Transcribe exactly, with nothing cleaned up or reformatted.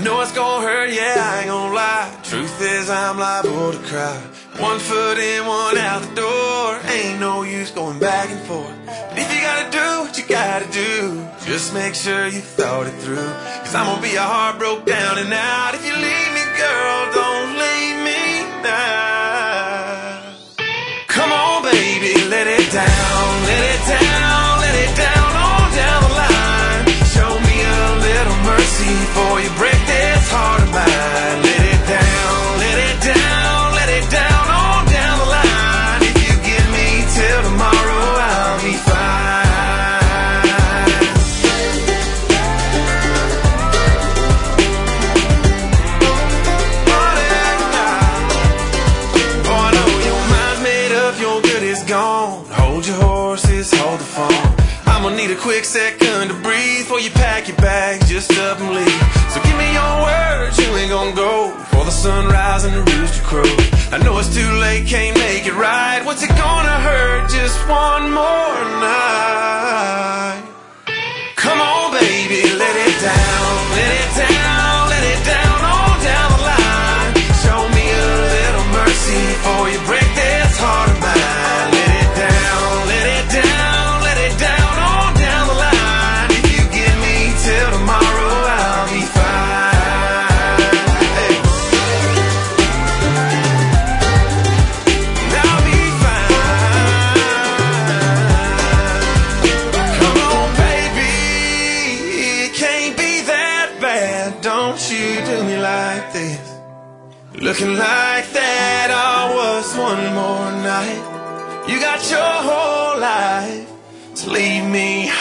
know it's gonna hurt, yeah, I ain't gonna lie. Truth is I'm liable to cry. One foot in, one out the door. Ain't no use going back and forth. But if you gotta do what you gotta do, just make sure you thought it through. Cause I'm gonna be a heart broke down and out. If you leave me, girl, don't leave me now. Come on, baby, let it down, let it down, let it down, on down the line. Show me a little mercy before you break this heart of mine. Let it down, let it down, let it down, on down the line. If you give me till tomorrow, I'll be fine. Oh, I know your mind's made up, your good is gone. Hold your horses, hold the phone. I'm gonna need a quick second to breathe before you pack your bags, just up and leave. So give me your word, you ain't gonna go before the sunrise and the rooster crows. I know it's too late, can't make it right. What's it gonna hurt? Just one more night. Come on, baby, let it down, let it down, let it down, on down the line. Show me a little mercy before you break this heart of mine. Let it down, let it down, let it down, on down the line. If you give me till tomorrow, I'll be fine. Hey. I'll be fine. Come on, baby, it can't be that bad. Don't you do me like this, looking like that. Oh, what's one more night? You got your whole life to leave me